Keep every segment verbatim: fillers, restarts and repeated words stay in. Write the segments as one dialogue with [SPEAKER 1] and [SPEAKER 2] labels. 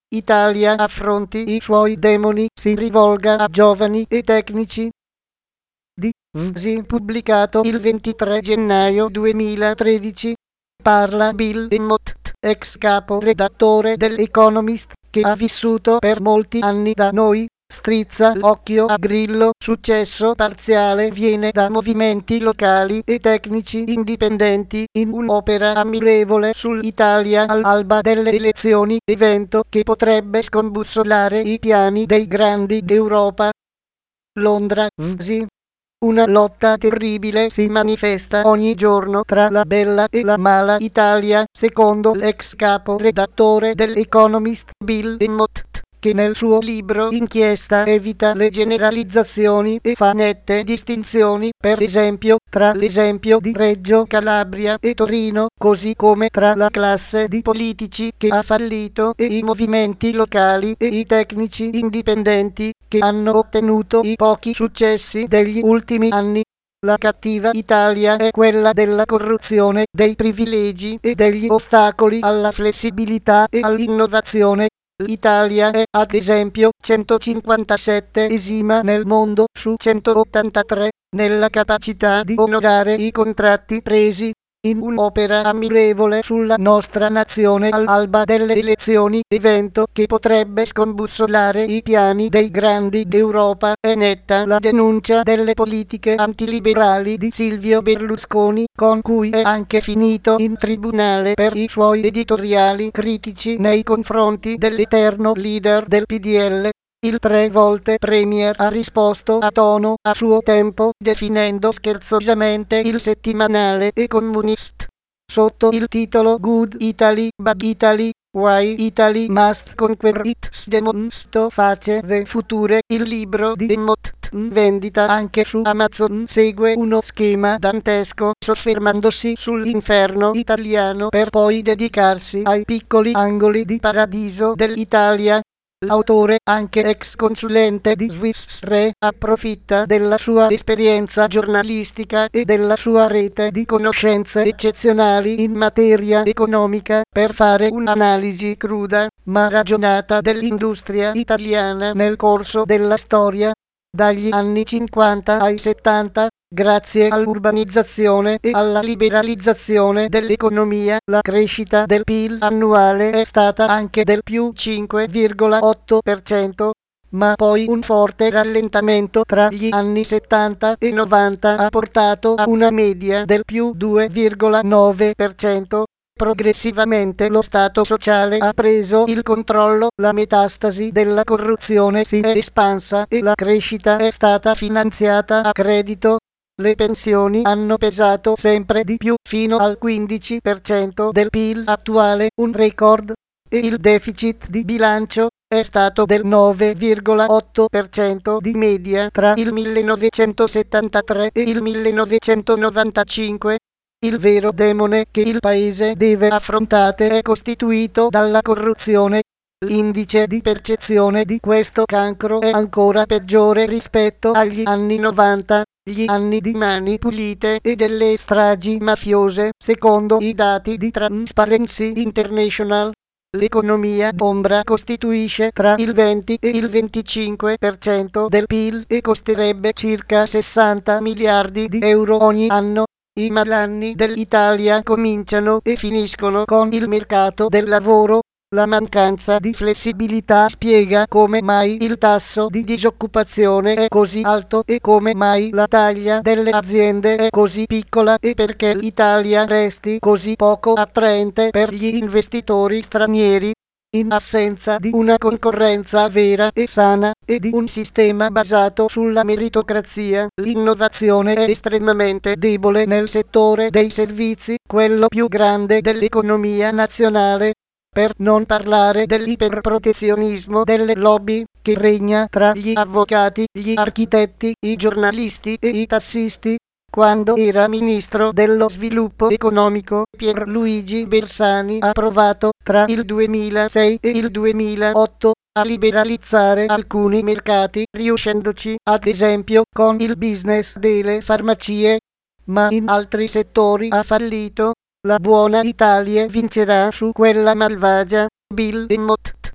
[SPEAKER 1] Italia affronti i suoi demoni, si rivolga a giovani e tecnici. Di Vsi, pubblicato il ventitré gennaio duemilatredici. Parla Bill Emmott, ex capo redattore dell'Economist, che ha vissuto per molti anni da noi. Strizza l'occhio a Grillo, successo parziale viene da movimenti locali e tecnici indipendenti in un'opera ammirevole sull'Italia all'alba delle elezioni, evento che potrebbe scombussolare i piani dei grandi d'Europa. Londra, Vsi. Una lotta terribile si manifesta ogni giorno tra la bella e la mala Italia, secondo l'ex capo redattore dell'Economist Bill Emmott, che nel suo libro Inchiesta evita le generalizzazioni e fa nette distinzioni, per esempio, tra l'esempio di Reggio Calabria e Torino, così come tra la classe di politici che ha fallito e i movimenti locali e i tecnici indipendenti che hanno ottenuto i pochi successi degli ultimi anni. La cattiva Italia è quella della corruzione, dei privilegi e degli ostacoli alla flessibilità e all'innovazione. L'Italia è, ad esempio, centocinquantasettesima nel mondo su centottantatré nella capacità di onorare i contratti presi. In un'opera ammirevole sulla nostra nazione all'alba delle elezioni, evento che potrebbe scombussolare i piani dei grandi d'Europa, è netta la denuncia delle politiche antiliberali di Silvio Berlusconi, con cui è anche finito in tribunale per i suoi editoriali critici nei confronti dell'eterno leader del P D L. Il tre volte premier ha risposto a tono a suo tempo, definendo scherzosamente il settimanale Economist, sotto il titolo Good Italy, Bad Italy, Why Italy Must Conquer Its Demons to Face the Future. Il libro di Emmott, in vendita anche su Amazon, segue uno schema dantesco, soffermandosi sull'inferno italiano per poi dedicarsi ai piccoli angoli di paradiso dell'Italia. L'autore, anche ex consulente di Swiss Re, approfitta della sua esperienza giornalistica e della sua rete di conoscenze eccezionali in materia economica per fare un'analisi cruda, ma ragionata dell'industria italiana nel corso della storia, dagli anni cinquanta ai settanta. Grazie all'urbanizzazione e alla liberalizzazione dell'economia, la crescita del P I L annuale è stata anche del più cinque virgola otto per cento, ma poi un forte rallentamento tra gli anni settanta e novanta ha portato a una media del più due virgola nove per cento. Progressivamente lo Stato sociale ha preso il controllo, la metastasi della corruzione si è espansa e la crescita è stata finanziata a credito. Le pensioni hanno pesato sempre di più, fino al quindici per cento del P I L attuale, un record, e il deficit di bilancio è stato del nove virgola otto per cento di media tra il millenovecentosettantatré e il millenovecentonovantacinque. Il vero demone che il paese deve affrontare è costituito dalla corruzione. L'indice di percezione di questo cancro è ancora peggiore rispetto agli anni novanta, gli anni di Mani Pulite e delle stragi mafiose, secondo i dati di Transparency International. L'economia d'ombra costituisce tra il venti e il venticinque per cento del P I L e costerebbe circa sessanta miliardi di euro ogni anno. I malanni dell'Italia cominciano e finiscono con il mercato del lavoro. La mancanza di flessibilità spiega come mai il tasso di disoccupazione è così alto e come mai la taglia delle aziende è così piccola e perché l'Italia resti così poco attraente per gli investitori stranieri. In assenza di una concorrenza vera e sana e di un sistema basato sulla meritocrazia, l'innovazione è estremamente debole nel settore dei servizi, quello più grande dell'economia nazionale. Per non parlare dell'iperprotezionismo delle lobby che regna tra gli avvocati, gli architetti, i giornalisti e i tassisti. Quando era ministro dello sviluppo economico, Pierluigi Bersani ha provato, tra il duemilasei e il duemilaotto, a liberalizzare alcuni mercati, riuscendoci, ad esempio, con il business delle farmacie, ma in altri settori ha fallito. La buona Italia vincerà su quella malvagia. Bill Emmott.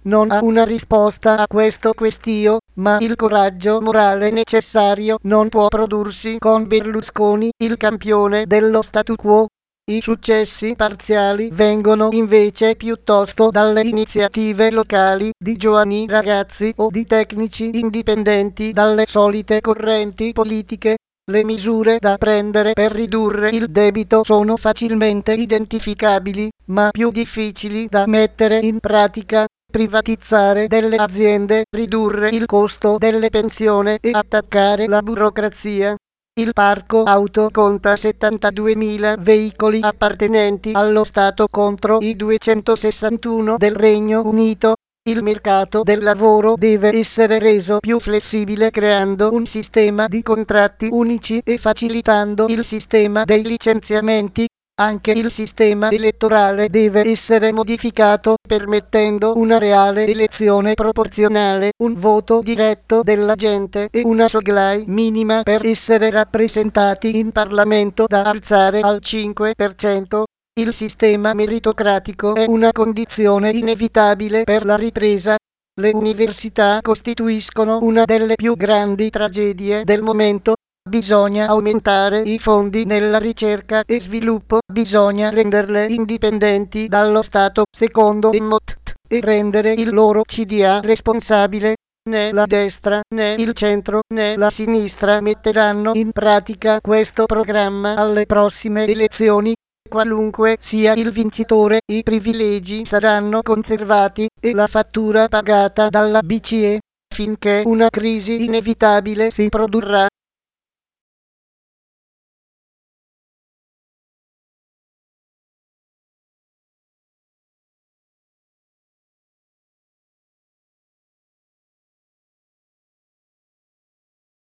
[SPEAKER 1] non ha una risposta a questo questio, ma il coraggio morale necessario non può prodursi con Berlusconi, il campione dello statu quo. I successi parziali vengono invece piuttosto dalle iniziative locali di giovani ragazzi o di tecnici indipendenti dalle solite correnti politiche. Le misure da prendere per ridurre il debito sono facilmente identificabili, ma più difficili da mettere in pratica. Privatizzare delle aziende, ridurre il costo delle pensioni e attaccare la burocrazia. Il parco auto conta settantaduemila veicoli appartenenti allo Stato contro i duecentosessantuno del Regno Unito. Il mercato del lavoro deve essere reso più flessibile creando un sistema di contratti unici e facilitando il sistema dei licenziamenti. Anche il sistema elettorale deve essere modificato, permettendo una reale elezione proporzionale, un voto diretto della gente e una soglia minima per essere rappresentati in Parlamento da alzare al cinque per cento. Il sistema meritocratico è una condizione inevitabile per la ripresa. Le università costituiscono una delle più grandi tragedie del momento. Bisogna aumentare i fondi nella ricerca e sviluppo, bisogna renderle indipendenti dallo Stato, secondo Emmott, e rendere il loro C D A responsabile. Né la destra, né il centro, né la sinistra metteranno in pratica questo programma alle prossime elezioni. Qualunque sia il vincitore, i privilegi saranno conservati e la fattura pagata dalla B C E, finché una crisi inevitabile si produrrà.